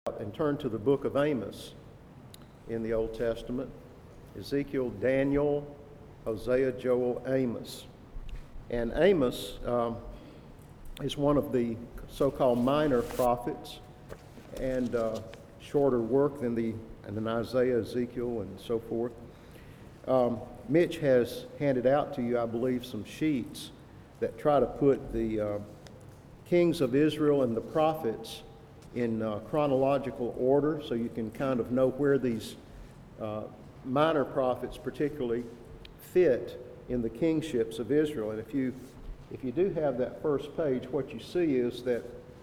And turn to the book of Amos in the Old Testament. Ezekiel, Daniel, Hosea, Joel, Amos. And Amos is one of the so-called minor prophets, and shorter work than Isaiah, Ezekiel, and so forth. Mitch has handed out to you, I believe, some sheets that try to put the kings of Israel and the prophets in chronological order, so you can kind of know where these minor prophets particularly fit in the kingships of Israel. And if you do have that first page, what you see is that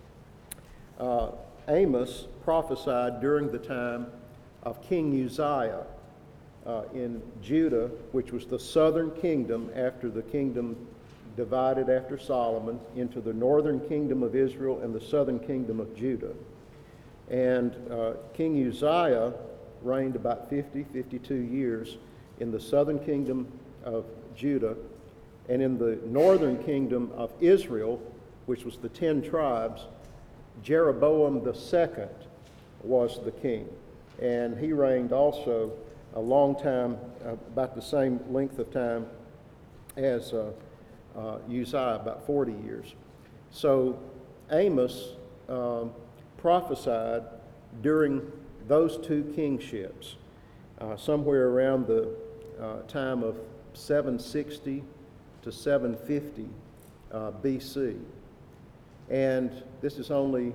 Amos prophesied during the time of King Uzziah in Judah, which was the southern kingdom after the kingdom divided after Solomon into the northern kingdom of Israel and the southern kingdom of Judah. And King Uzziah reigned about 52 years in the southern kingdom of Judah, and in the northern kingdom of Israel, which was the 10 tribes, Jeroboam II was the king. And he reigned also a long time, about the same length of time as Uzziah, about 40 years. So Amos prophesied during those two kingships, somewhere around the time of 760 to 750 BC. And this is only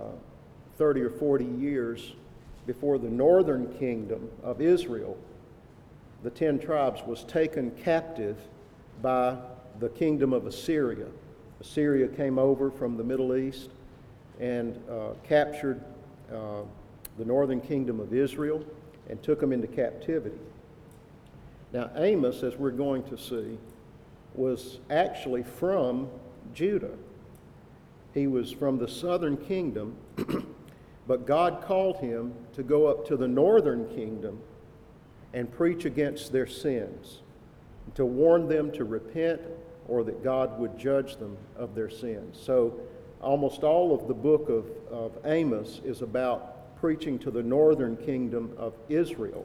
30 or 40 years before the northern kingdom of Israel, the 10 tribes, was taken captive by the kingdom of Assyria. Assyria came over from the Middle East and captured the northern kingdom of Israel and took them into captivity. Now, Amos, as we're going to see, was actually from Judah. He was from the southern kingdom, but God called him to go up to the northern kingdom and preach against their sins, to warn them to repent, or that God would judge them of their sins. So almost all of the book of Amos is about preaching to the northern kingdom of Israel.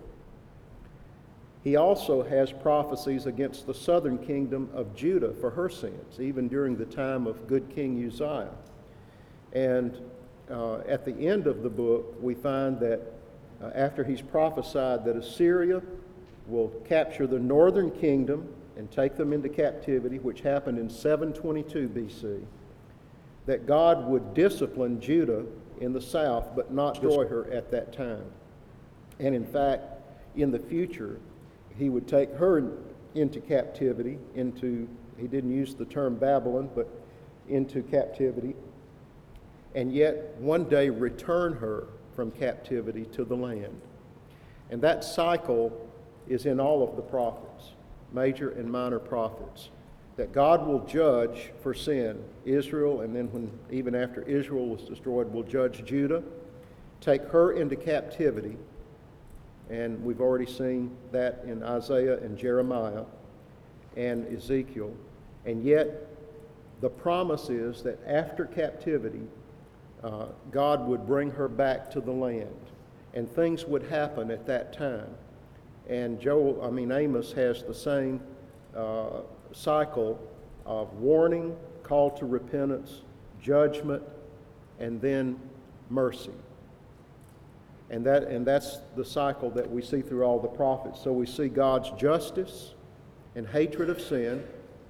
He also has prophecies against the southern kingdom of Judah for her sins, even during the time of good King Uzziah. And at the end of the book, we find that after he's prophesied that Assyria will capture the northern kingdom and take them into captivity, which happened in 722 BC, that God would discipline Judah in the south, but not destroy her at that time. And in fact, in the future, he would take her into captivity, he didn't use the term Babylon, but into captivity, and yet one day return her from captivity to the land. And that cycle is in all of the prophets, major and minor prophets, that God will judge for sin Israel, and then even after Israel was destroyed, will judge Judah, take her into captivity, and we've already seen that in Isaiah and Jeremiah and Ezekiel. And yet the promise is that after captivity, God would bring her back to the land, and things would happen at that time. And Amos has the same cycle of warning, call to repentance, judgment, and then mercy. And that's the cycle that we see through all the prophets. So we see God's justice and hatred of sin,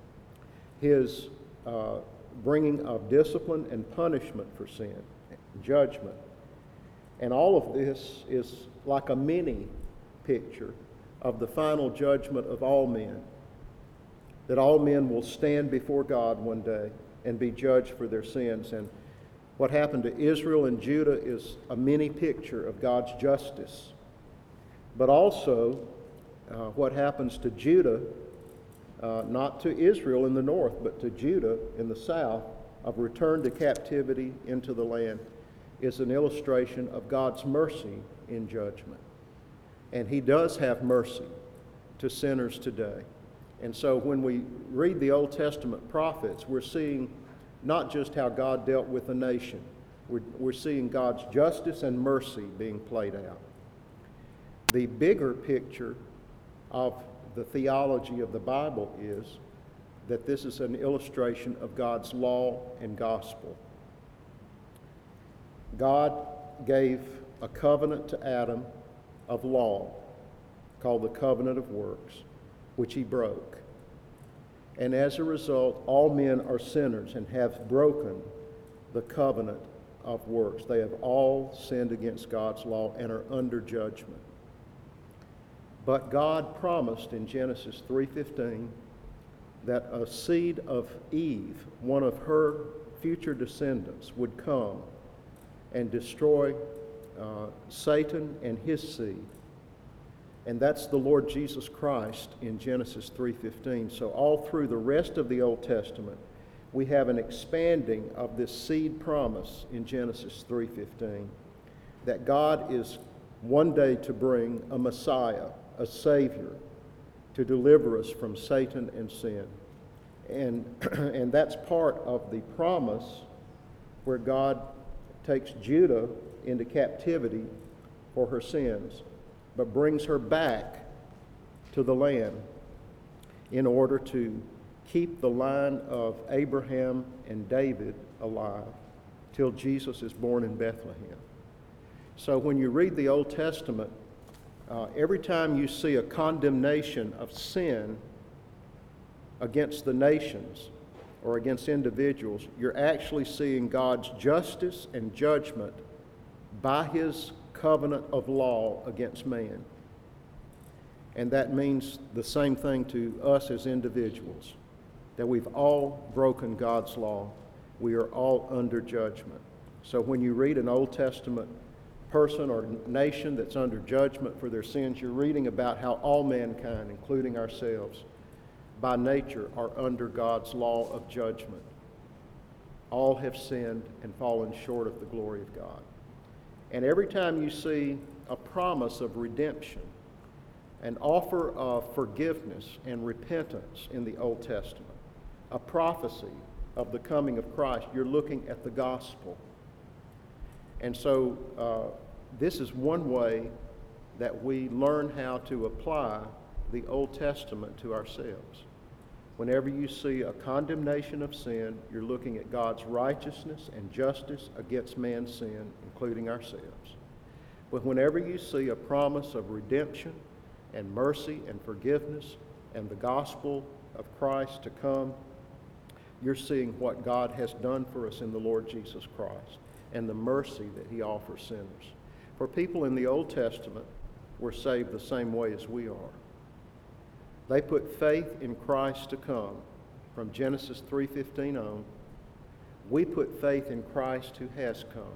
his bringing of discipline and punishment for sin, judgment. And all of this is like a mini picture of the final judgment of all men, that all men will stand before God one day and be judged for their sins. And what happened to Israel and Judah is a mini picture of God's justice. But also what happens to Judah, not to Israel in the north, but to Judah in the south, of return to captivity into the land, is an illustration of God's mercy in judgment. And he does have mercy to sinners today. And so when we read the Old Testament prophets, we're seeing not just how God dealt with a nation, We're seeing God's justice and mercy being played out. The bigger picture of the theology of the Bible is that this is an illustration of God's law and gospel. God gave a covenant to Adam of law called the covenant of works, which he broke. And as a result, all men are sinners and have broken the covenant of works. They have all sinned against God's law and are under judgment. But God promised in Genesis 3:15 that a seed of Eve, one of her future descendants, would come and destroy Satan and his seed. And that's the Lord Jesus Christ in Genesis 3:15. So all through the rest of the Old Testament, we have an expanding of this seed promise in Genesis 3:15, that God is one day to bring a Messiah, a Savior, to deliver us from Satan and sin. And that's part of the promise where God takes Judah into captivity for her sins, but brings her back to the land in order to keep the line of Abraham and David alive till Jesus is born in Bethlehem. So when you read the Old Testament, every time you see a condemnation of sin against the nations or against individuals, you're actually seeing God's justice and judgment by his covenant of law against man. And that means the same thing to us as individuals, that we've all broken God's law. We are all under judgment. So when you read an Old Testament person or nation that's under judgment for their sins, you're reading about how all mankind, including ourselves, by nature are under God's law of judgment. All have sinned and fallen short of the glory of God. And every time you see a promise of redemption, an offer of forgiveness and repentance in the Old Testament, a prophecy of the coming of Christ, you're looking at the gospel. And so this is one way that we learn how to apply the Old Testament to ourselves. Whenever you see a condemnation of sin, you're looking at God's righteousness and justice against man's sin, including ourselves. But whenever you see a promise of redemption and mercy and forgiveness and the gospel of Christ to come, you're seeing what God has done for us in the Lord Jesus Christ and the mercy that he offers sinners. For people in the Old Testament were saved the same way as we are. They put faith in Christ to come from Genesis 3:15 on. We put faith in Christ who has come.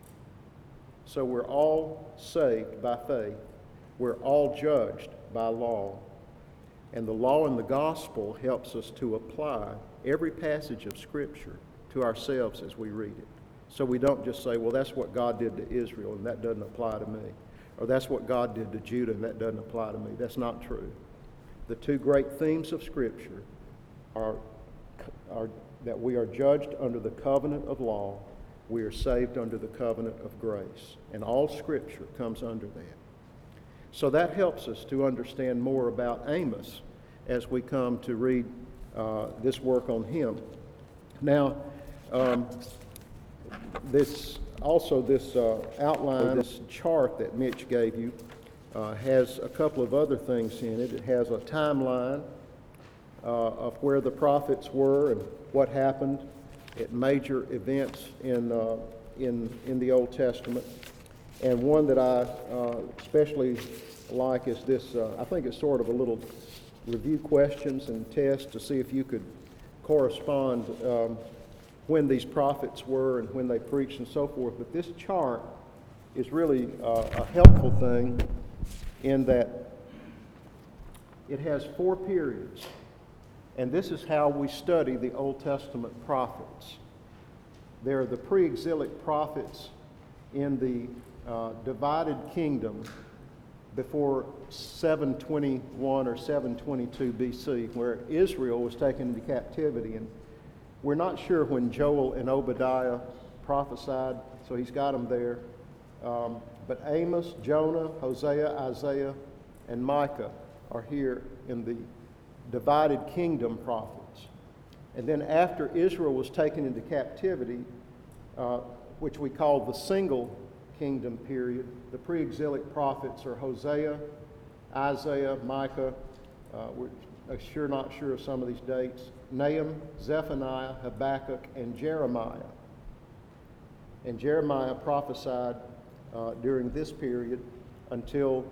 So we're all saved by faith. We're all judged by law. And the law and the gospel helps us to apply every passage of Scripture to ourselves as we read it. So we don't just say, well, that's what God did to Israel and that doesn't apply to me. Or that's what God did to Judah and that doesn't apply to me. That's not true. The two great themes of Scripture are that we are judged under the covenant of law, we are saved under the covenant of grace. And all Scripture comes under that. So that helps us to understand more about Amos as we come to read this work on him. Now, this outline, this chart that Mitch gave you, has a couple of other things in it. It has a timeline of where the prophets were and what happened at major events in the Old Testament. And one that I especially like is this, I think it's sort of a little review questions and test to see if you could correspond when these prophets were and when they preached and so forth. But this chart is really a helpful thing in that it has 4 periods. And this is how we study the Old Testament prophets. There are the pre-exilic prophets in the divided kingdom before 721 or 722 BC, where Israel was taken into captivity. And we're not sure when Joel and Obadiah prophesied so he's got them there. But Amos, Jonah, Hosea, Isaiah, and Micah are here in the divided kingdom prophets. And then after Israel was taken into captivity, which we call the single kingdom period, the pre-exilic prophets are Hosea, Isaiah, Micah, we're not sure of some of these dates, Nahum, Zephaniah, Habakkuk, and Jeremiah. And Jeremiah prophesied during this period until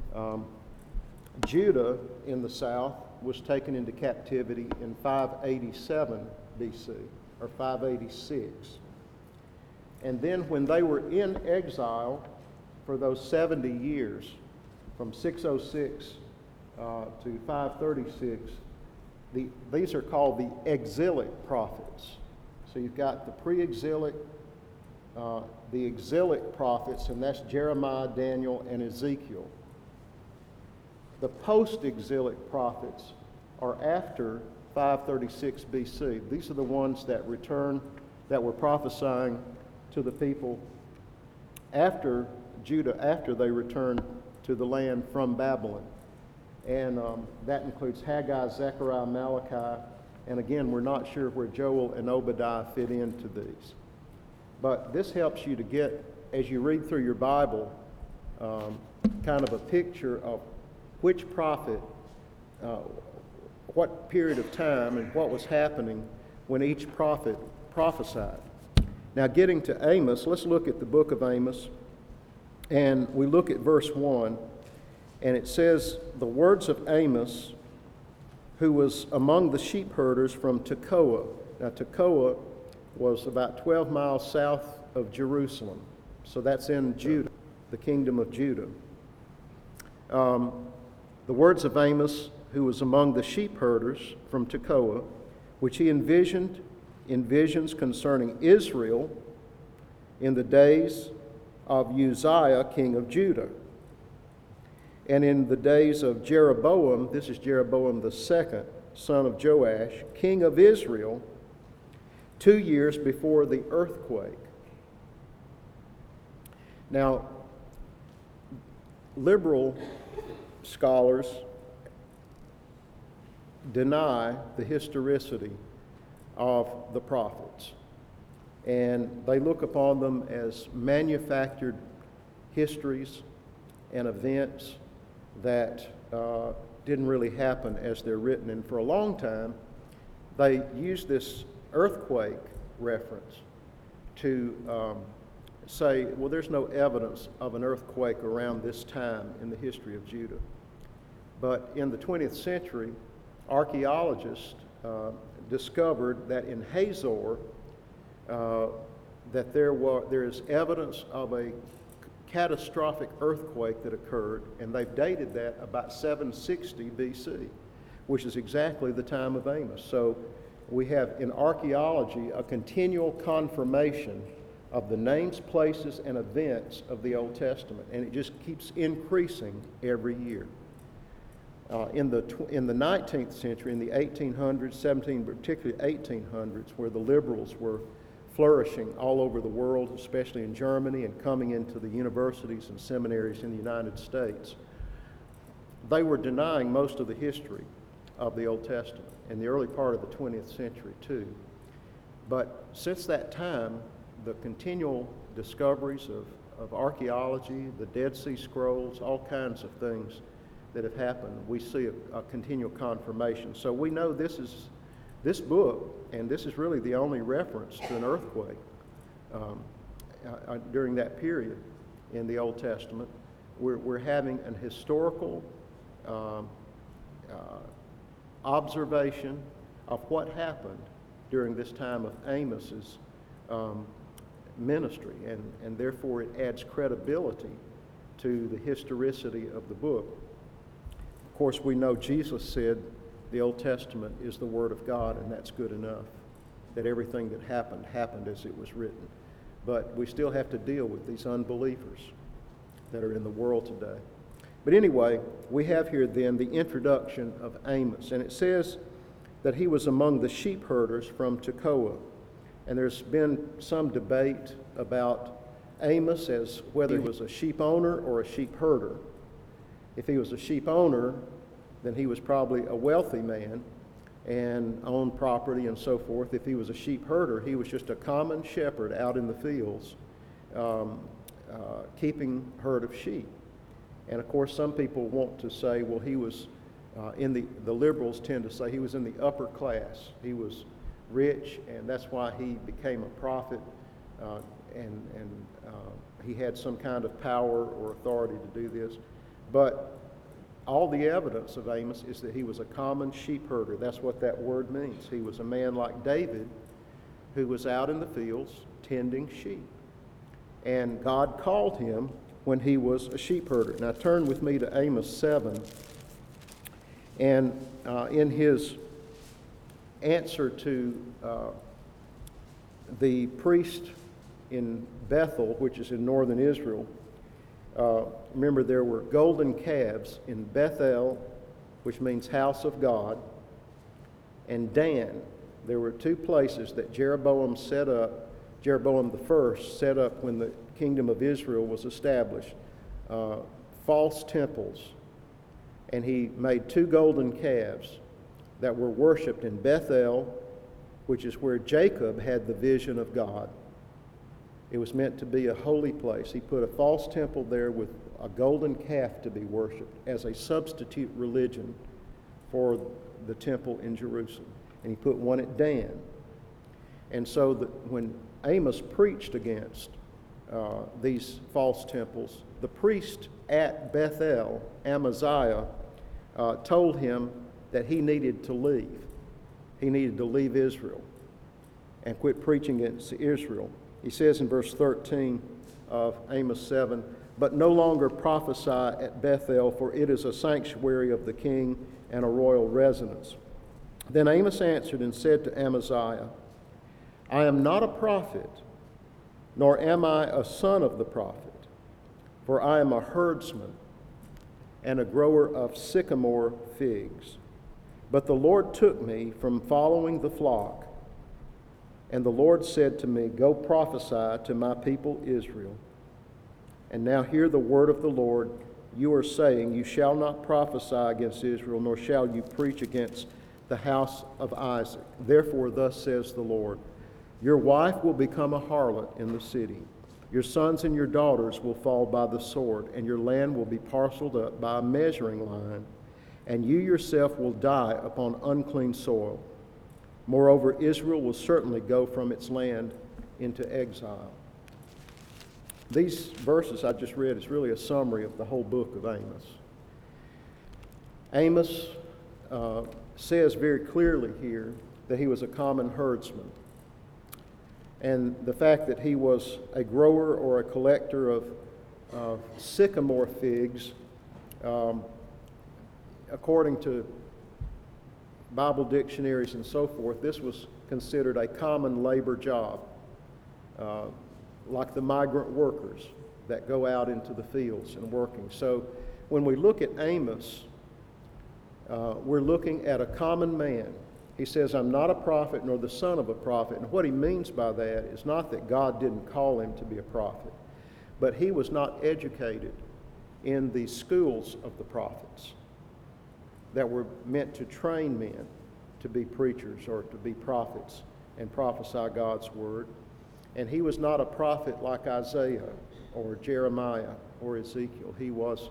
Judah in the south was taken into captivity in 587 BC, or 586. And then when they were in exile for those 70 years, from 606 to 536, these are called the exilic prophets. So you've got the pre-exilic, the exilic prophets, and that's Jeremiah, Daniel, and Ezekiel. The post-exilic prophets are after 536 BC. These are the ones that that were prophesying to the people after Judah, after they returned to the land from Babylon. And that includes Haggai, Zechariah, Malachi, and again, we're not sure where Joel and Obadiah fit into these. But this helps you to get, as you read through your Bible, kind of a picture of which prophet, what period of time and what was happening when each prophet prophesied. Now getting to Amos, let's look at the book of Amos, and we look at verse 1, and it says, the words of Amos, who was among the sheep herders from Tekoa. Now Tekoa was about 12 miles south of Jerusalem, so that's in Judah, the kingdom of Judah. The words of Amos, who was among the sheep herders from Tekoa, which he envisioned in visions concerning Israel in the days of Uzziah, king of Judah. And in the days of Jeroboam, this is Jeroboam the second, son of Joash, king of Israel, 2 years before the earthquake. Now, liberal scholars deny the historicity of the prophets, and they look upon them as manufactured histories and events that didn't really happen as they're written. And for a long time, they used this earthquake reference to say, well, there's no evidence of an earthquake around this time in the history of Judah. But in the 20th century, archaeologists discovered that in Hazor, that there is evidence of a catastrophic earthquake that occurred, and they've dated that about 760 BC, which is exactly the time of Amos. So we have in archaeology a continual confirmation of the names, places, and events of the Old Testament, and it just keeps increasing every year. In the 19th century, in the 1800s, particularly 1800s, where the liberals were flourishing all over the world, especially in Germany, and coming into the universities and seminaries in the United States, they were denying most of the history of the Old Testament in the early part of the 20th century too. But since that time, the continual discoveries of archaeology, the Dead Sea Scrolls, all kinds of things that have happened, we see a continual confirmation. So we know this book, and this is really the only reference to an earthquake during that period in the Old Testament. We're having an historical observation of what happened during this time of Amos's ministry, and therefore it adds credibility to the historicity of the book. Of course, we know Jesus said the Old Testament is the Word of God, and that's good enough, that everything that happened as it was written. But we still have to deal with these unbelievers that are in the world today. But anyway, we have here then the introduction of Amos, and it says that he was among the sheep herders from Tekoa. And there's been some debate about Amos as whether he was a sheep owner or a sheep herder. If he was a sheep owner, then he was probably a wealthy man and owned property and so forth. If he was a sheep herder, he was just a common shepherd out in the fields, keeping herd of sheep. And of course, some people want to say, well, he was the liberals tend to say he was in the upper class. He was rich, and that's why he became a prophet, and he had some kind of power or authority to do this. But all the evidence of Amos is that he was a common sheep herder. That's what that word means. He was a man like David who was out in the fields tending sheep. And God called him when he was a sheep herder. Now turn with me to Amos 7. And in his answer to the priest in Bethel, which is in northern Israel, remember there were golden calves in Bethel, which means house of God, and Dan. There were two places that Jeroboam the first set up when the kingdom of Israel was established, false temples. And he made two golden calves that were worshipped in Bethel, which is where Jacob had the vision of God. It was meant to be a holy place. He put a false temple there with a golden calf to be worshipped as a substitute religion for the temple in Jerusalem. And he put one at Dan. And so when Amos preached against these false temples, the priest at Bethel, Amaziah, told him that he needed to leave. He needed to leave Israel and quit preaching against Israel. He says in verse 13 of Amos 7, "But no longer prophesy at Bethel, for it is a sanctuary of the king and a royal residence." Then Amos answered and said to Amaziah, "I am not a prophet, nor am I a son of the prophet, for I am a herdsman and a grower of sycamore figs. But the Lord took me from following the flock, and the Lord said to me, 'Go prophesy to my people Israel.' And now hear the word of the Lord. You are saying, 'You shall not prophesy against Israel, nor shall you preach against the house of Isaac.' Therefore thus says the Lord, your wife will become a harlot in the city. Your sons and your daughters will fall by the sword, and your land will be parceled up by a measuring line, and you yourself will die upon unclean soil. Moreover, Israel will certainly go from its land into exile." These verses I just read is really a summary of the whole book of Amos. Amos says very clearly here that he was a common herdsman. And the fact that he was a grower or a collector of sycamore figs, according to Bible dictionaries and so forth, this was considered a common labor job, like the migrant workers that go out into the fields and working. So when we look at Amos, we're looking at a common man. He says, "I'm not a prophet nor the son of a prophet." And what he means by that is not that God didn't call him to be a prophet, but he was not educated in the schools of the prophets that were meant to train men to be preachers or to be prophets and prophesy God's word. And he was not a prophet like Isaiah or Jeremiah or Ezekiel. He was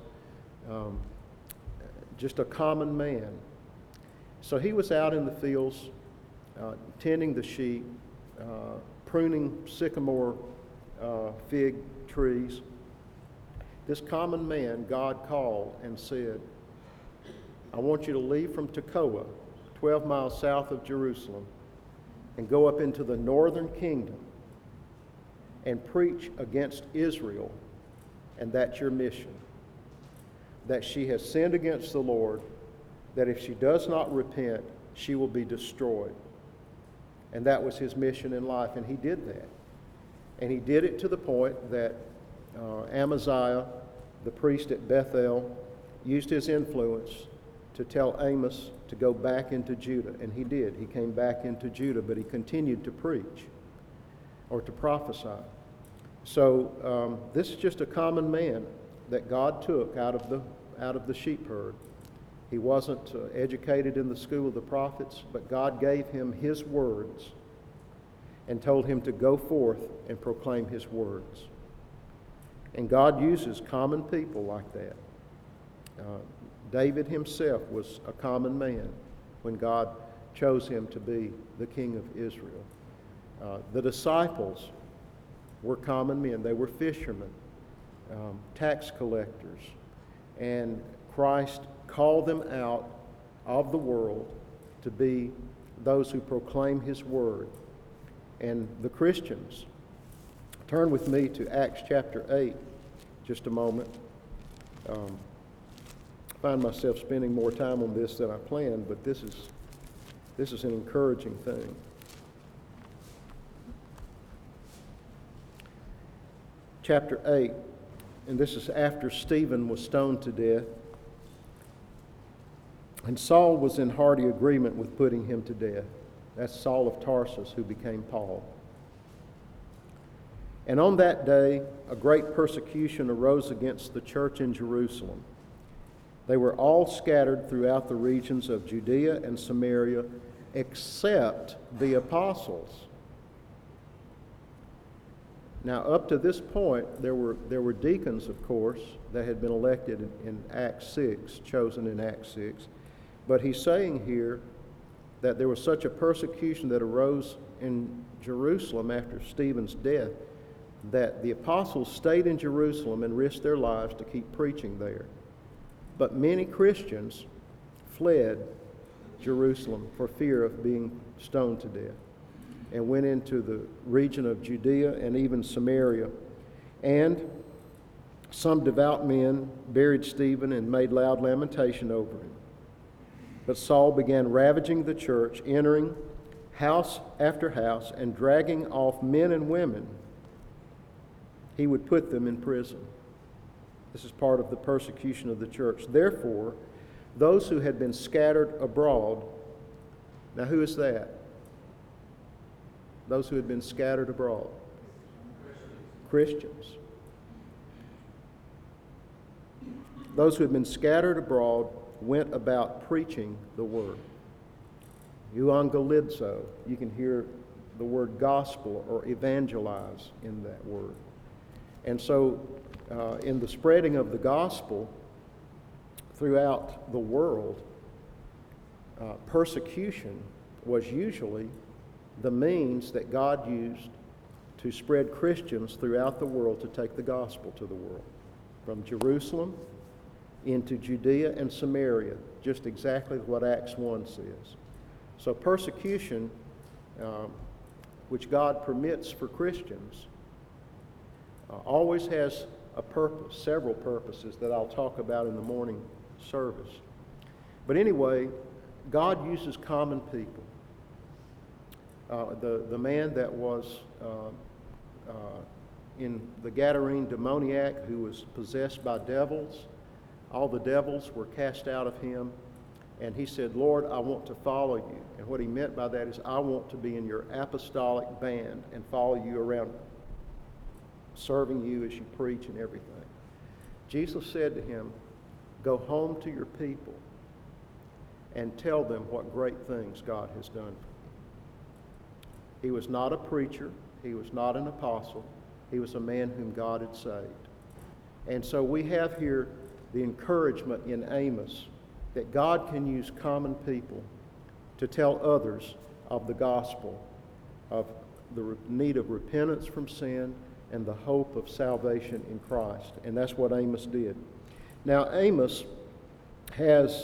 just a common man. So he was out in the fields, tending the sheep, pruning sycamore fig trees. This common man, God called and said, "I want you to leave from Tekoa, 12 miles south of Jerusalem, and go up into the northern kingdom and preach against Israel, and that's your mission. That she has sinned against the Lord, that if she does not repent, she will be destroyed." And that was his mission in life, and he did that. And he did it to the point that Amaziah, the priest at Bethel, used his influence to tell Amos to go back into Judah. And he did. He came back into Judah, but he continued to preach or to prophesy. So this is just a common man that God took out of the sheep herd. He wasn't educated in the school of the prophets, but God gave him his words and told him to go forth and proclaim his words. And God uses common people like that. David himself was a common man when God chose him to be the king of Israel. The disciples were common men. They were fishermen, tax collectors, and Christ called them out of the world to be those who proclaim his word. And the Christians, turn with me to Acts chapter 8 just a moment. I find myself spending more time on this than I planned, but this is an encouraging thing. Chapter 8, and this is after Stephen was stoned to death. And Saul was in hearty agreement with putting him to death. That's Saul of Tarsus, who became Paul. And on that day, a great persecution arose against the church in Jerusalem. They were all scattered throughout the regions of Judea and Samaria, except the apostles. Now, up to this point, there were deacons, of course, that had been elected in Acts 6, chosen in Acts 6. But he's saying here that there was such a persecution that arose in Jerusalem after Stephen's death that the apostles stayed in Jerusalem and risked their lives to keep preaching there. But many Christians fled Jerusalem for fear of being stoned to death and went into the region of Judea and even Samaria. And some devout men buried Stephen and made loud lamentation over him. But Saul began ravaging the church, entering house after house and dragging off men and women. He would put them in prison. This is part of the persecution of the church. Therefore, those who had been scattered abroad, now who is that? Those who had been scattered abroad. Christians. Those who had been scattered abroad went about preaching the word. Euangelizo, you can hear the word gospel or evangelize in that word. And so in the spreading of the gospel throughout the world, persecution was usually the means that God used to spread Christians throughout the world to take the gospel to the world. From Jerusalem into Judea and Samaria, just exactly what Acts 1 says. So persecution, which God permits for Christians, always has a purpose, several purposes that I'll talk about in the morning service. But anyway, God uses common people. The man that was in the Gadarene demoniac who was possessed by devils, all the devils were cast out of him, and he said, "Lord, I want to follow you." And what he meant by that is, I want to be in your apostolic band and follow you around, serving you as you preach and everything. Jesus said to him, "Go home to your people and tell them what great things God has done for you." He was not a preacher. He was not an apostle. He was a man whom God had saved. And so we have here the encouragement in Amos that God can use common people to tell others of the gospel, of the need of repentance from sin and the hope of salvation in Christ. And that's what Amos did. Now, Amos has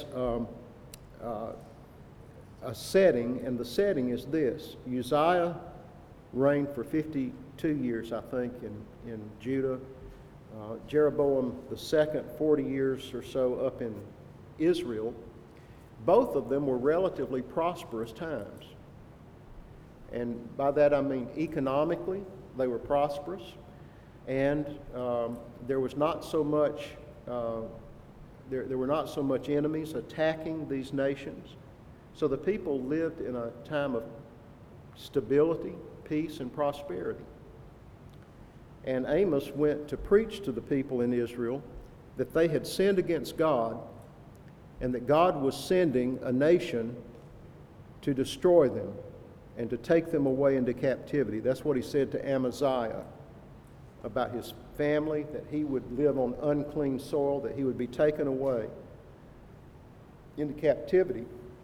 a setting, and the setting is this. Uzziah reigned for 52 years, I think, in Judah. Jeroboam II, 40 years or so up in Israel. Both of them were relatively prosperous times. And by that I mean economically, they were prosperous. And there was not so much, there were not so much enemies attacking these nations. So the people lived in a time of stability, peace, and prosperity. And Amos went to preach to the people in Israel that they had sinned against God and that God was sending a nation to destroy them and to take them away into captivity. That's what he said to Amaziah about his family, that he would live on unclean soil, that he would be taken away into captivity.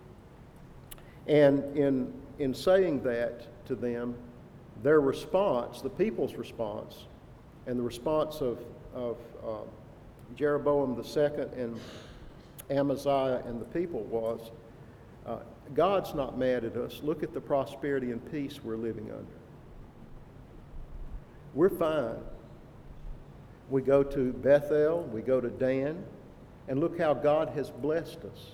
And in saying that to them, their response, the people's response, and the response of Jeroboam II and Amaziah and the people was, God's not mad at us. Look at the prosperity and peace we're living under. We're fine. We go to Bethel, we go to Dan, and look how God has blessed us.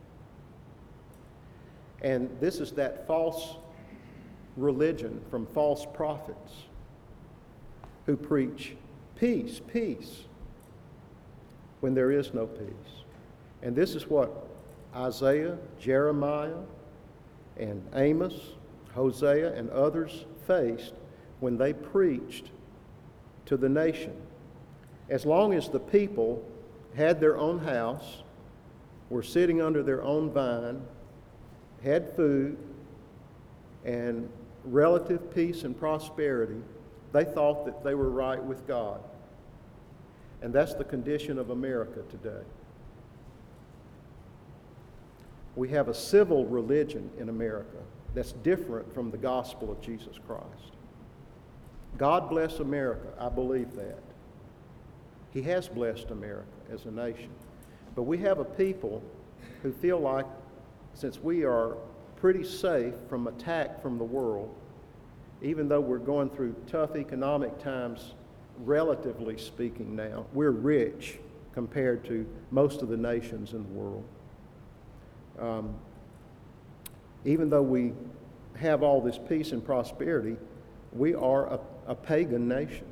And this is that false religion from false prophets who preach peace, peace, when there is no peace. And this is what Isaiah, Jeremiah, and Amos, Hosea, and others faced when they preached to the nation. As long as the people had their own house, were sitting under their own vine, had food, and relative peace and prosperity, they thought that they were right with God. And that's the condition of America today. We have a civil religion in America that's different from the gospel of Jesus Christ. God bless America. I believe that. He has blessed America as a nation. But we have a people who feel like, since we are pretty safe from attack from the world, even though we're going through tough economic times, relatively speaking now, we're rich compared to most of the nations in the world. Even though we have all this peace and prosperity, we are a pagan nation.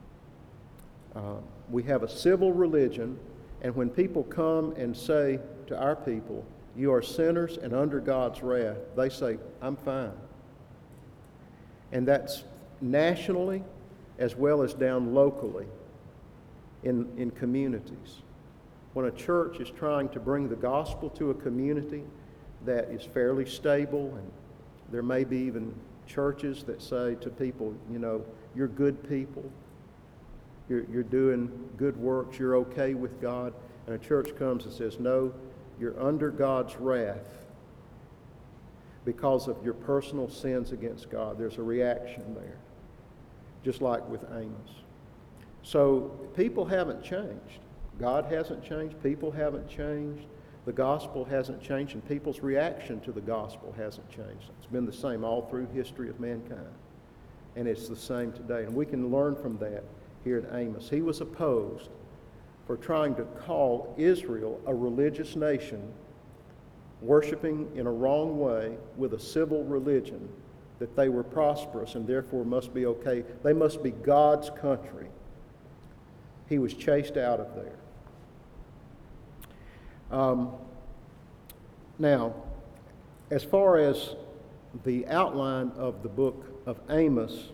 We have a civil religion, and when people come and say to our people, you are sinners and under God's wrath, they say, I'm fine. And that's nationally as well as down locally in communities. When a church is trying to bring the gospel to a community that is fairly stable, and there may be even churches that say to people, you know, you're good people, you're doing good works, you're okay with God, and a church comes and says, no, you're under God's wrath because of your personal sins against God. There's a reaction there, just like with Amos. So people haven't changed. God hasn't changed. People haven't changed. The gospel hasn't changed, and people's reaction to the gospel hasn't changed. It's been the same all through history of mankind, and it's the same today. And we can learn from that here in Amos. He was opposed for trying to call Israel a religious nation, worshiping in a wrong way with a civil religion, that they were prosperous and therefore must be okay. They must be God's country. He was chased out of there. Now, as far as the outline of the book of Amos,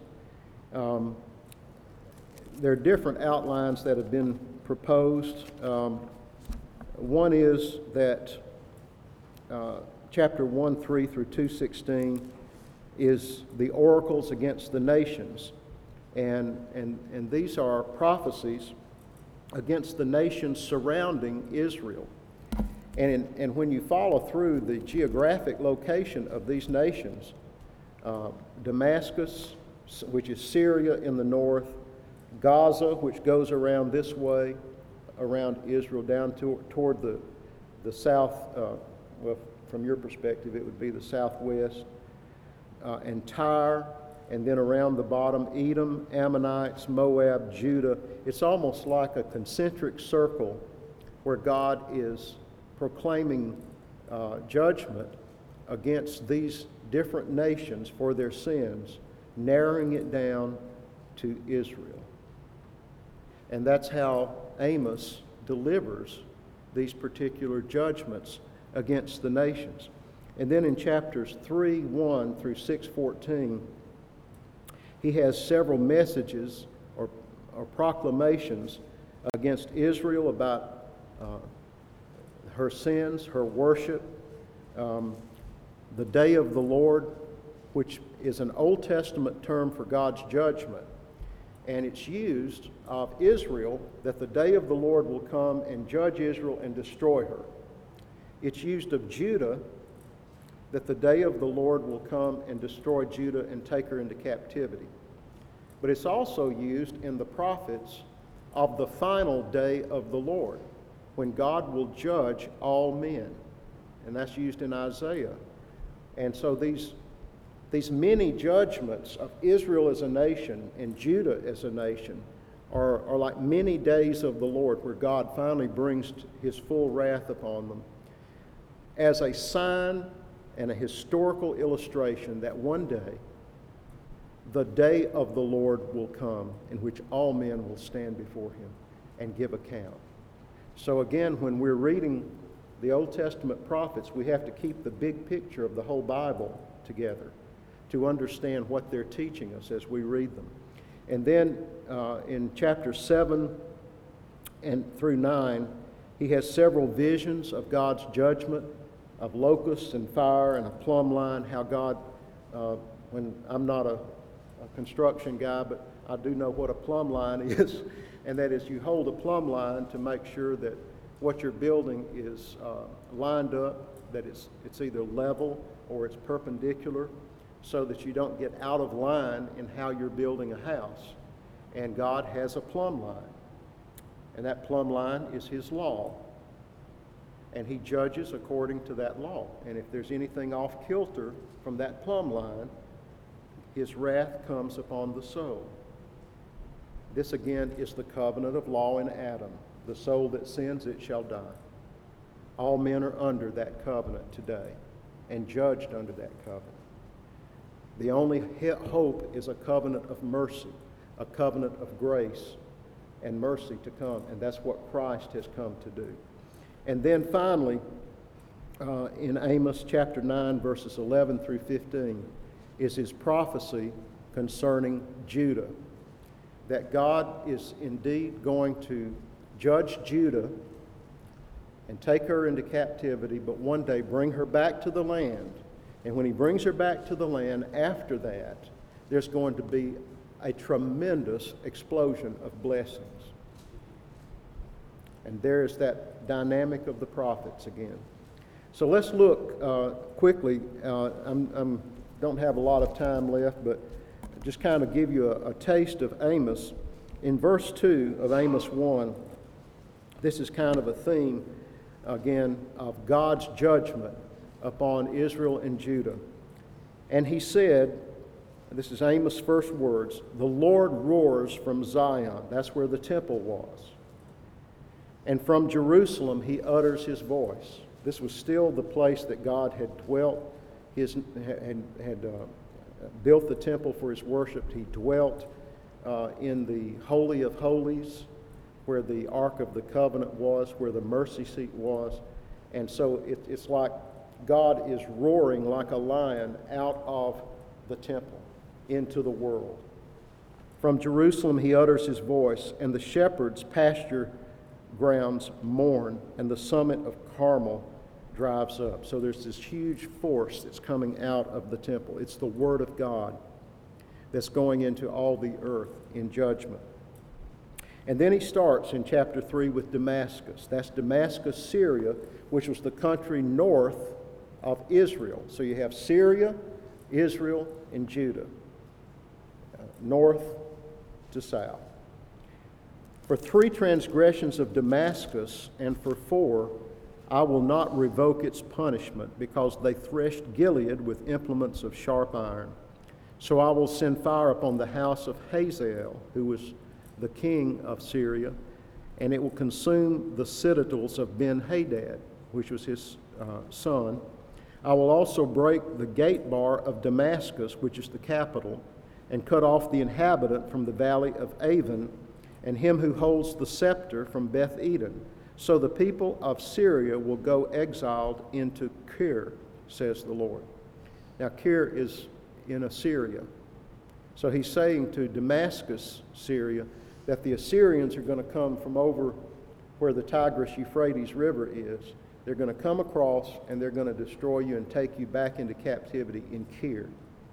there are different outlines that have been proposed. One is that chapter 1:3 through 2:16 is the oracles against the nations. And these are prophecies against the nations surrounding Israel. And when you follow through the geographic location of these nations, Damascus, which is Syria in the north, Gaza, which goes around this way, around Israel, down toward the south, well, from your perspective, it would be the southwest, and Tyre, and then around the bottom, Edom, Ammonites, Moab, Judah. It's almost like a concentric circle where God is proclaiming judgment against these different nations for their sins, narrowing it down to Israel. And that's how Amos delivers these particular judgments against the nations. And then in chapters 3:1 through 6:14, he has several messages or or proclamations against Israel about her sins, her worship, the day of the Lord, which is an Old Testament term for God's judgment. And it's used of Israel that the day of the Lord will come and judge Israel and destroy her. It's used of Judah that the day of the Lord will come and destroy Judah and take her into captivity. But it's also used in the prophets of the final day of the Lord, when God will judge all men. And that's used in Isaiah. And so these many judgments of Israel as a nation and Judah as a nation are like many days of the Lord, where God finally brings his full wrath upon them, as a sign and a historical illustration that one day, the day of the Lord will come, in which all men will stand before him and give account. So again, when we're reading the Old Testament prophets, we have to keep the big picture of the whole Bible together to understand what they're teaching us as we read them. And then in chapter 7 and through 9, he has several visions of God's judgment, of locusts and fire and a plumb line, how God, when I'm not a construction guy, but I do know what a plumb line is, and that is you hold a plumb line to make sure that what you're building is lined up, that it's either level or it's perpendicular, so that you don't get out of line in how you're building a house. And God has a plumb line, and that plumb line is his law. And he judges according to that law. And if there's anything off kilter from that plumb line, his wrath comes upon the soul. This again is the covenant of law in Adam. The soul that sins, it shall die. All men are under that covenant today and judged under that covenant. The only hope is a covenant of mercy, a covenant of grace and mercy to come. And that's what Christ has come to do. And then finally, in Amos chapter 9, verses 11 through 15, is his prophecy concerning Judah, that God is indeed going to judge Judah and take her into captivity, but one day bring her back to the land. And when he brings her back to the land, after that, there's going to be a tremendous explosion of blessings. And there's that dynamic of the prophets again. So let's look quickly. Don't have a lot of time left, but just kind of give you a taste of Amos. In verse 2 of Amos 1, this is kind of a theme, again, of God's judgment upon Israel and Judah. And he said, this is Amos' first words, "The Lord roars from Zion." That's where the temple was. "And from Jerusalem he utters his voice." This was still the place that God had dwelt, had built the temple for his worship. He dwelt in the Holy of Holies, where the Ark of the Covenant was, where the mercy seat was. And so it's like God is roaring like a lion out of the temple into the world. "From Jerusalem he utters his voice, and the shepherds' pasture grounds mourn, and the summit of Carmel drives up." So there's this huge force that's coming out of the temple. It's the Word of God that's going into all the earth in judgment. And then he starts in chapter 3 with Damascus. That's Damascus, Syria, which was the country north of Israel. So you have Syria, Israel, and Judah, north to south. "For 3 transgressions of Damascus, and for 4, I will not revoke its punishment, because they threshed Gilead with implements of sharp iron. So I will send fire upon the house of Hazael, who was the king of Syria, and it will consume the citadels of Ben-Hadad, which was his son. I will also break the gate bar of Damascus, which is the capital, and cut off the inhabitant from the valley of Avon, and him who holds the scepter from Beth Eden. So the people of Syria will go exiled into Kir, says the Lord." Now Kir is in Assyria. So he's saying to Damascus, Syria, that the Assyrians are going to come from over where the Tigris-Euphrates River is. They're going to come across and they're going to destroy you and take you back into captivity in Kir.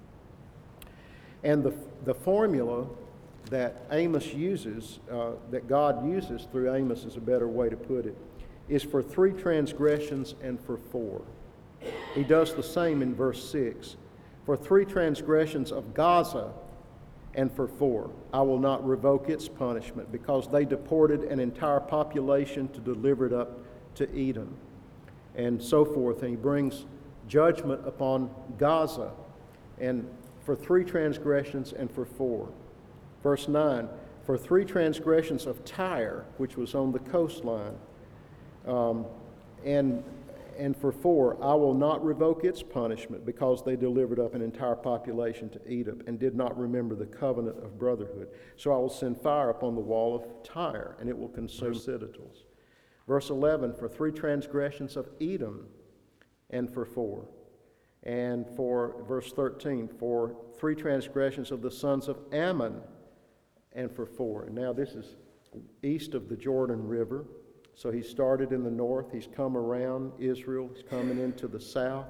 And the formula that Amos uses, that God uses through Amos is a better way to put it, is for 3 transgressions and for 4. He does the same in verse 6. For 3 transgressions of Gaza and for 4, I will not revoke its punishment, because they deported an entire population to deliver it up to Edom, and so forth. And he brings judgment upon Gaza, and for 3 transgressions and for 4. Verse 9, for 3 transgressions of Tyre, which was on the coastline, and for 4, I will not revoke its punishment, because they delivered up an entire population to Edom and did not remember the covenant of brotherhood. So I will send fire upon the wall of Tyre, and it will consume citadels. Verse 11, for 3 transgressions of Edom and for 4. And for verse 13, for 3 transgressions of the sons of Ammon and for 4. And now this is east of the Jordan River. So he started in the north, he's come around Israel, he's coming into the south.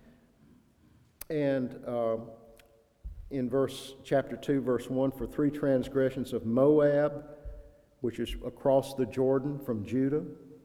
And in chapter 2, verse 1, for 3 transgressions of Moab, which is across the Jordan from Judah.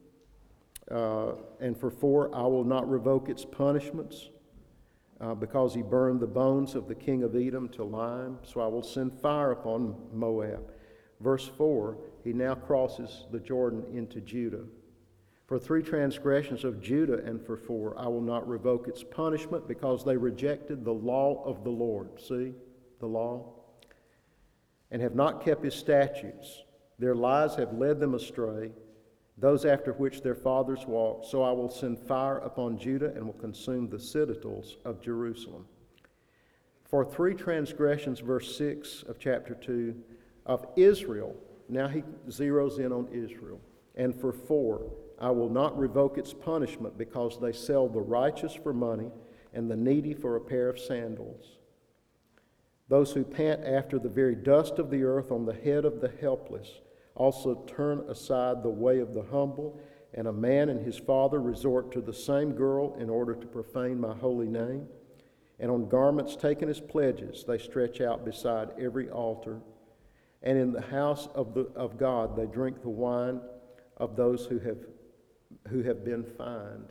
And for 4, I will not revoke its punishments, because he burned the bones of the king of Edom to lime, so I will send fire upon Moab. Verse 4, he now crosses the Jordan into Judah. For 3 transgressions of Judah and for 4, I will not revoke its punishment, because they rejected the law of the Lord. See, the law. And have not kept his statutes. Their lies have led them astray, those after which their fathers walked. So I will send fire upon Judah and will consume the citadels of Jerusalem. For 3 transgressions, verse 6 of chapter 2, of Israel, now he zeroes in on Israel, and for 4, I will not revoke its punishment, because they sell the righteous for money and the needy for a pair of sandals. Those who pant after the very dust of the earth on the head of the helpless also turn aside the way of the humble, and a man and his father resort to the same girl in order to profane my holy name. And on garments taken as pledges they stretch out beside every altar. And in the house of God they drink the wine of those who have been fined.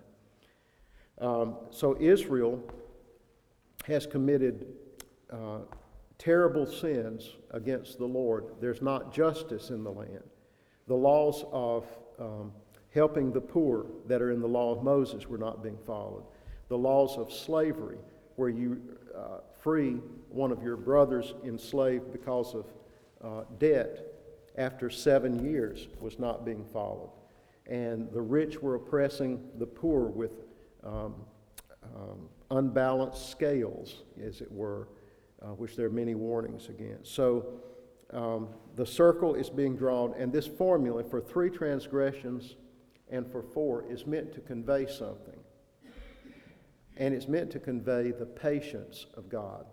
So Israel has committed terrible sins against the Lord. There's not justice in the land. The laws of helping the poor that are in the law of Moses were not being followed. The laws of slavery, where you free one of your brothers enslaved because of debt after 7 years, was not being followed. And the rich were oppressing the poor with unbalanced scales, as it were, which there are many warnings against. So the circle is being drawn, and this formula for 3 transgressions and for 4 is meant to convey something. And it's meant to convey the patience of God.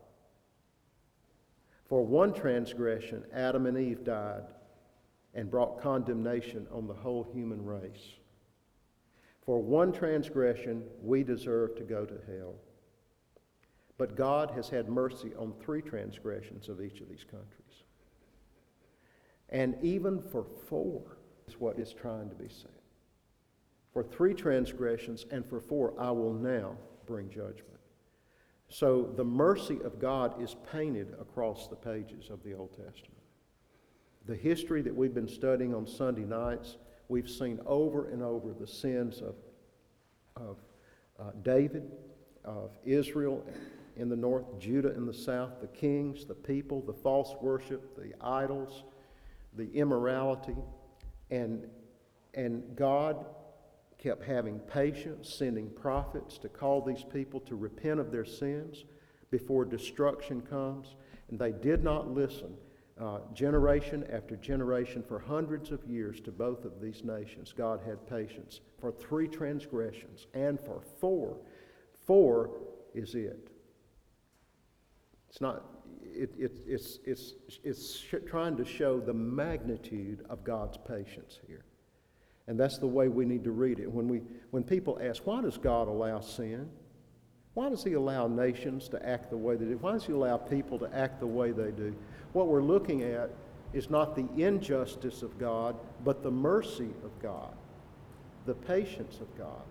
For 1 transgression, Adam and Eve died and brought condemnation on the whole human race. For 1 transgression, we deserve to go to hell. But God has had mercy on 3 transgressions of each of these countries. And even for 4 is what is trying to be said. For 3 transgressions and for 4, I will now bring judgment. So the mercy of God is painted across the pages of the Old Testament. The history that we've been studying on Sunday nights, we've seen over and over the sins of David, of Israel in the north, Judah in the south, the kings, the people, the false worship, the idols, the immorality, and God kept having patience, sending prophets to call these people to repent of their sins before destruction comes, and they did not listen. Generation after generation, for hundreds of years, to both of these nations, God had patience for 3 transgressions, and for 4. 4 is it. It's not. it's trying to show the magnitude of God's patience here. And that's the way we need to read it. When people ask, why does God allow sin? Why does he allow nations to act the way they do? Why does he allow people to act the way they do? What we're looking at is not the injustice of God, but the mercy of God, the patience of God.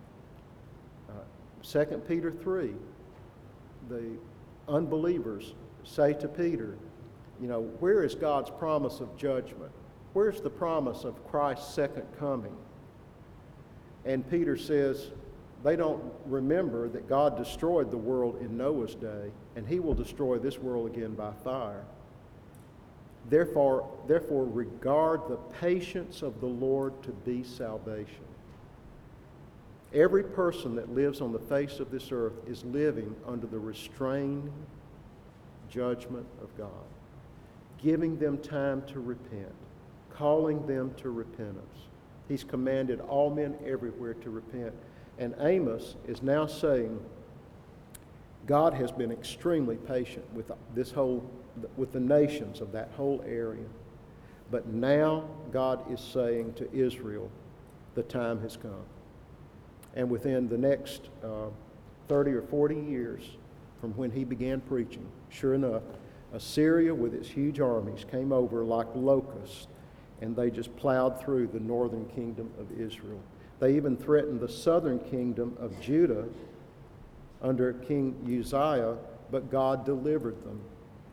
2 Peter 3, the unbelievers say to Peter, where is God's promise of judgment? Where's the promise of Christ's second coming? And Peter says, they don't remember that God destroyed the world in Noah's day, and he will destroy this world again by fire. Therefore, regard the patience of the Lord to be salvation. Every person that lives on the face of this earth is living under the restraining judgment of God, giving them time to repent, calling them to repentance. He's commanded all men everywhere to repent. And Amos is now saying God has been extremely patient with the nations of that whole area. But now God is saying to Israel, the time has come. And within the next 30 or 40 years from when he began preaching, sure enough, Assyria with its huge armies came over like locusts, and they just plowed through the northern kingdom of Israel. They even threatened the southern kingdom of Judah under King Uzziah, but God delivered them.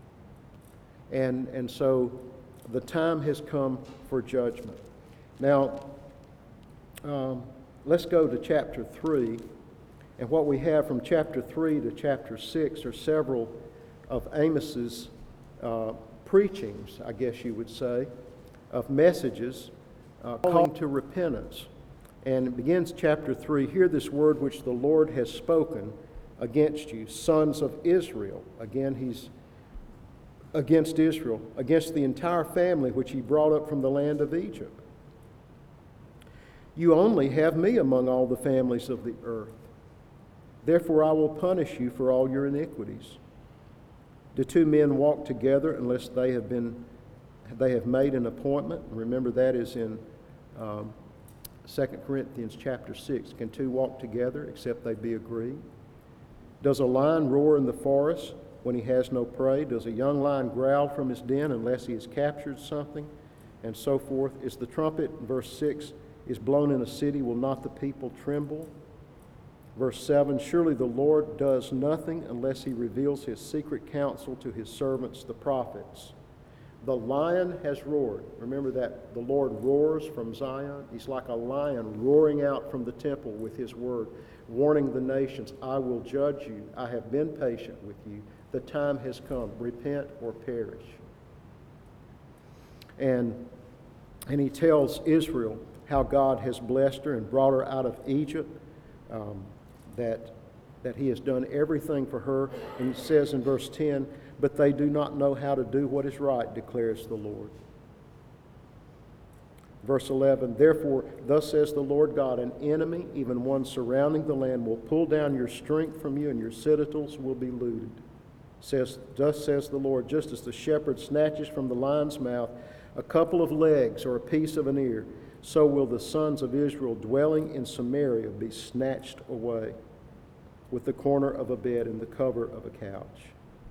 And so the time has come for judgment. Now, let's go to chapter 3. And what we have from chapter 3 to chapter 6 are several of Amos's preachings, I guess you would say, of messages calling to repentance. And it begins chapter 3, hear this word which the Lord has spoken against you, sons of Israel. Again, he's against Israel, against the entire family which he brought up from the land of Egypt. You only have me among all the families of the earth. Therefore I will punish you for all your iniquities. Do two men walk together unless they have made an appointment? Remember, that is in 2 Corinthians chapter 6. Can two walk together except they be agreed? Does a lion roar in the forest when he has no prey? Does a young lion growl from his den unless he has captured something? And so forth. Is the trumpet, verse 6, is blown in a city, will not the people tremble? Verse 7, surely the Lord does nothing unless he reveals his secret counsel to his servants, the prophets. The lion has roared. Remember that the Lord roars from Zion. He's like a lion roaring out from the temple with his word, warning the nations, I will judge you. I have been patient with you. The time has come. Repent or perish. And he tells Israel how God has blessed her and brought her out of Egypt, that he has done everything for her. And he says in verse 10, but they do not know how to do what is right, declares the Lord. Verse 11, therefore, thus says the Lord God, an enemy, even one surrounding the land, will pull down your strength from you, and your citadels will be looted. Thus says the Lord, just as the shepherd snatches from the lion's mouth a couple of legs or a piece of an ear, so will the sons of Israel dwelling in Samaria be snatched away with the corner of a bed and the cover of a couch.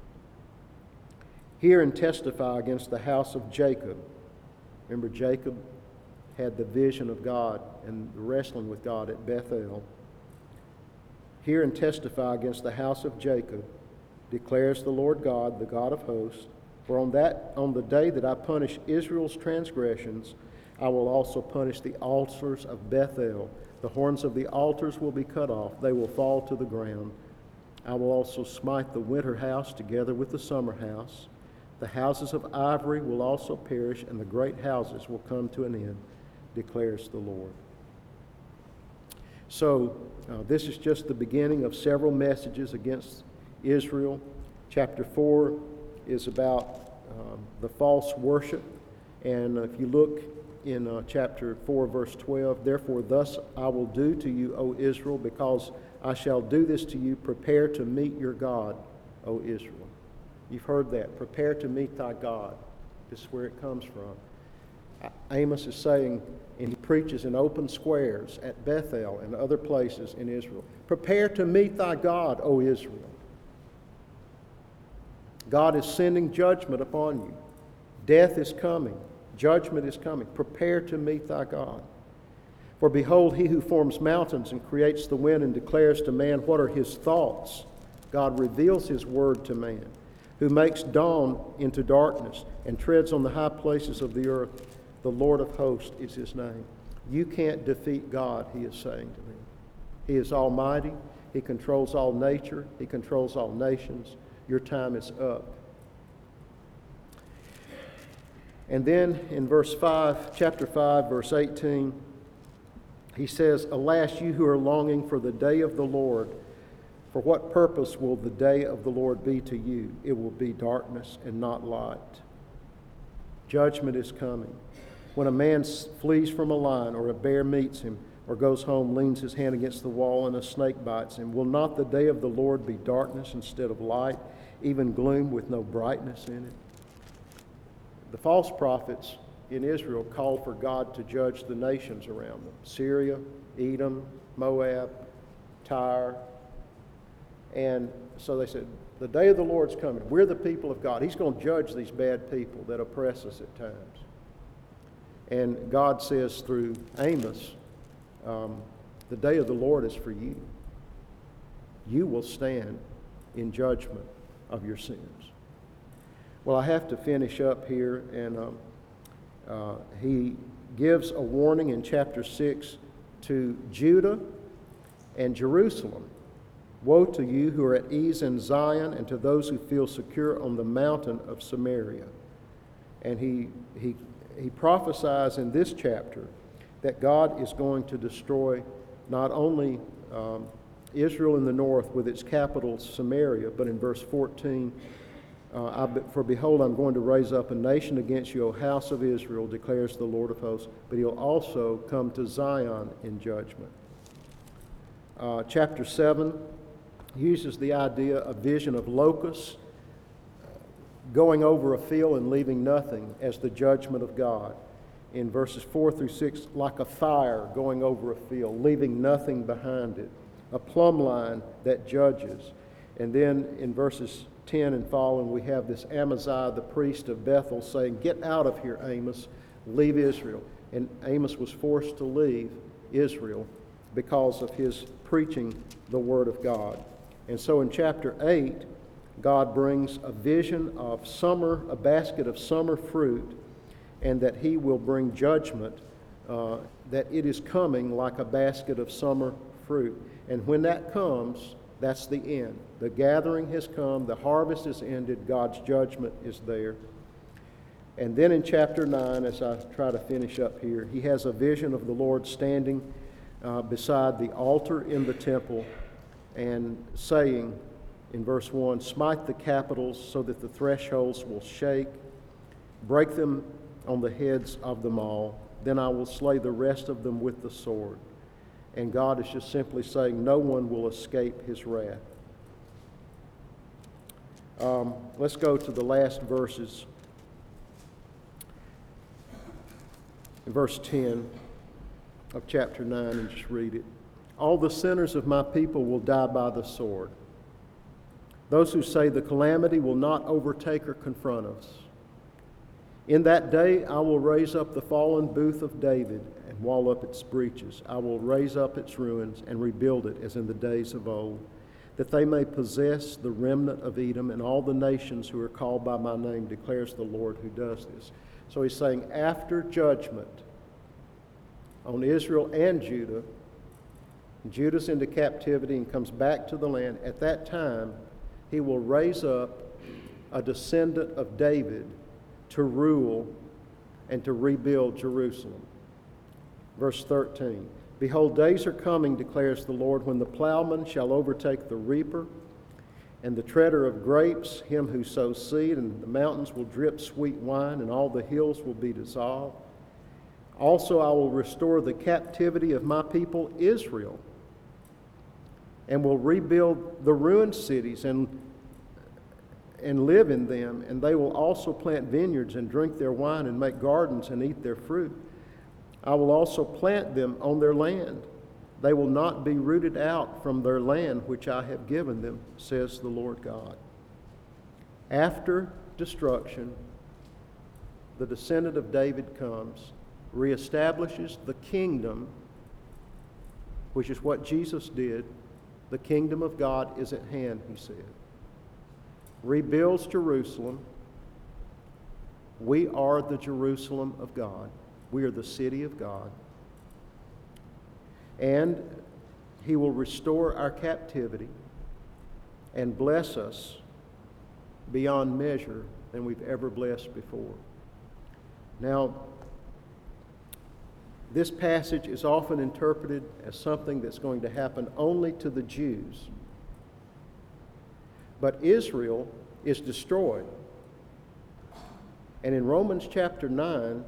Hear and testify against the house of Jacob. Remember, Jacob had the vision of God and wrestling with God at Bethel. Hear and testify against the house of Jacob, declares the Lord God, the God of hosts. For on the day that I punish Israel's transgressions, I will also punish the altars of Bethel. The horns of the altars will be cut off. They will fall to the ground. I will also smite the winter house together with the summer house. The houses of ivory will also perish, and the great houses will come to an end, declares the Lord. So this is just the beginning of several messages against Israel. Chapter 4 is about the false worship. And if you look in chapter 4, verse 12, therefore thus I will do to you, O Israel, because I shall do this to you. Prepare to meet your God, O Israel. You've heard that. Prepare to meet thy God. This is where it comes from. Amos is saying, and he preaches in open squares at Bethel and other places in Israel, prepare to meet thy God, O Israel. God is sending judgment upon you. Death is coming. Judgment is coming. Prepare to meet thy God. For behold, he who forms mountains and creates the wind and declares to man what are his thoughts. God reveals his word to man, who makes dawn into darkness and treads on the high places of the earth. The Lord of hosts is his name. You can't defeat God, he is saying to me. He is almighty. He controls all nature. He controls all nations. Your time is up. And then in chapter 5, verse 18, he says, Alas, you who are longing for the day of the Lord, for what purpose will the day of the Lord be to you? It will be darkness and not light. Judgment is coming. When a man flees from a lion, or a bear meets him, or goes home, leans his hand against the wall, and a snake bites him, will not the day of the Lord be darkness instead of light, even gloom with no brightness in it? The false prophets in Israel called for God to judge the nations around them. Syria, Edom, Moab, Tyre. And so they said, the day of the Lord's coming. We're the people of God. He's going to judge these bad people that oppress us at times. And God says through Amos, the day of the Lord is for you. You will stand in judgment of your sins. Well, I have to finish up here, and he gives a warning in chapter 6 to Judah and Jerusalem. Woe to you who are at ease in Zion, and to those who feel secure on the mountain of Samaria. And he prophesies in this chapter that God is going to destroy not only Israel in the north with its capital Samaria, but in verse 14, for behold, I'm going to raise up a nation against you, O house of Israel, declares the Lord of hosts, but he'll also come to Zion in judgment. Chapter 7 uses the idea of vision of locusts going over a field and leaving nothing as the judgment of God. In verses 4 through 6, like a fire going over a field, leaving nothing behind it. A plumb line that judges. And then in verses 10 and following, we have this Amaziah, the priest of Bethel, saying, Get out of here, Amos, leave Israel. And Amos was forced to leave Israel because of his preaching the word of God. And so in chapter 8, God brings a vision of a basket of summer fruit, and that he will bring judgment, that it is coming like a basket of summer fruit. And when that comes, that's the end. The gathering has come, the harvest is ended, God's judgment is there. And then in chapter 9, as I try to finish up here, he has a vision of the Lord standing beside the altar in the temple and saying, in verse 1, Smite the capitals so that the thresholds will shake, break them on the heads of them all, then I will slay the rest of them with the sword. And God is just simply saying no one will escape his wrath. Let's go to the last verses. In verse 10 of chapter 9, and just read it. All the sinners of my people will die by the sword. Those who say the calamity will not overtake or confront us. In that day I will raise up the fallen booth of David and wall up its breaches. I will raise up its ruins and rebuild it as in the days of old, that they may possess the remnant of Edom and all the nations who are called by my name, declares the Lord who does this. So he's saying after judgment on Israel and Judah, Judah's into captivity and comes back to the land. At that time, he will raise up a descendant of David to rule and to rebuild Jerusalem. Verse 13, Behold, days are coming, declares the Lord, when the plowman shall overtake the reaper, and the treader of grapes, him who sows seed, and the mountains will drip sweet wine, and all the hills will be dissolved. Also I will restore the captivity of my people Israel, and will rebuild the ruined cities, and and live in them, and they will also plant vineyards and drink their wine and make gardens and eat their fruit. I will also plant them on their land. They will not be rooted out from their land which I have given them, says the Lord God. After destruction, the descendant of David comes, reestablishes the kingdom, which is what Jesus did. The kingdom of God is at hand, he said. Rebuilds Jerusalem. We are the Jerusalem of God. We are the city of God. And he will restore our captivity and bless us beyond measure than we've ever blessed before. Now, this passage is often interpreted as something that's going to happen only to the Jews. But Israel is destroyed. And in Romans chapter 9,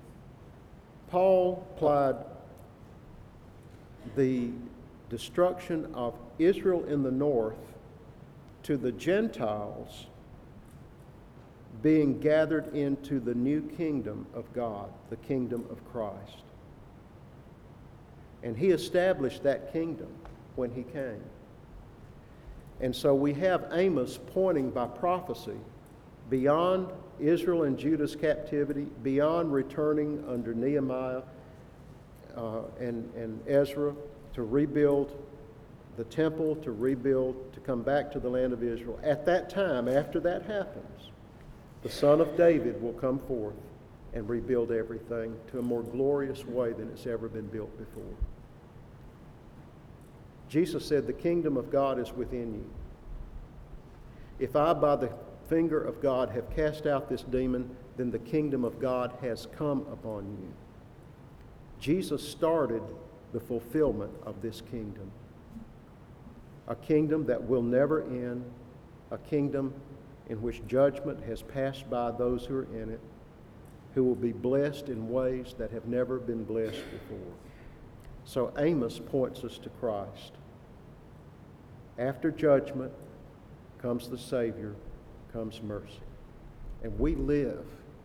Paul applied the destruction of Israel in the north to the Gentiles being gathered into the new kingdom of God, the kingdom of Christ. And he established that kingdom when he came. And so we have Amos pointing by prophecy beyond Israel and Judah's captivity, beyond returning under Nehemiah and Ezra to rebuild the temple, to come back to the land of Israel. At that time, after that happens, the Son of David will come forth and rebuild everything to a more glorious way than it's ever been built before. Jesus said, the kingdom of God is within you. If I, by the finger of God, have cast out this demon, then the kingdom of God has come upon you. Jesus started the fulfillment of this kingdom. A kingdom that will never end, a kingdom in which judgment has passed by those who are in it, who will be blessed in ways that have never been blessed before. So Amos points us to Christ. After judgment comes the Savior, comes mercy. And we live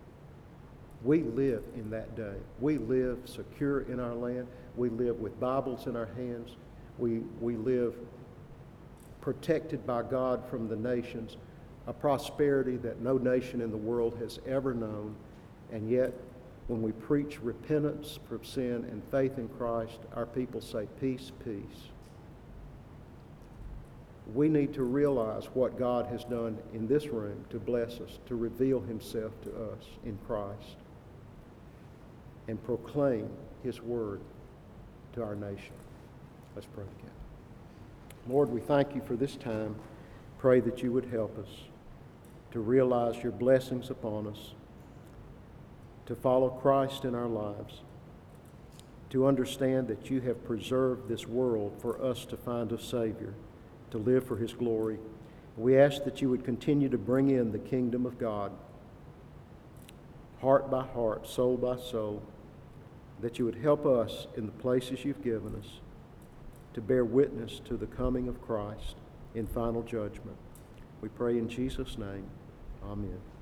in that day. We live secure in our land. We live with Bibles in our hands. We live protected by God from the nations, a prosperity that no nation in the world has ever known. And yet, when we preach repentance from sin and faith in Christ, our people say, peace, peace. We need to realize what God has done in this room to bless us, to reveal himself to us in Christ, and proclaim his word to our nation. Let's pray together. Lord, we thank you for this time. Pray that you would help us to realize your blessings upon us, to follow Christ in our lives, to understand that you have preserved this world for us to find a Savior, to live for his glory. We ask that you would continue to bring in the kingdom of God, heart by heart, soul by soul, that you would help us in the places you've given us to bear witness to the coming of Christ in final judgment. We pray in Jesus' name. Amen.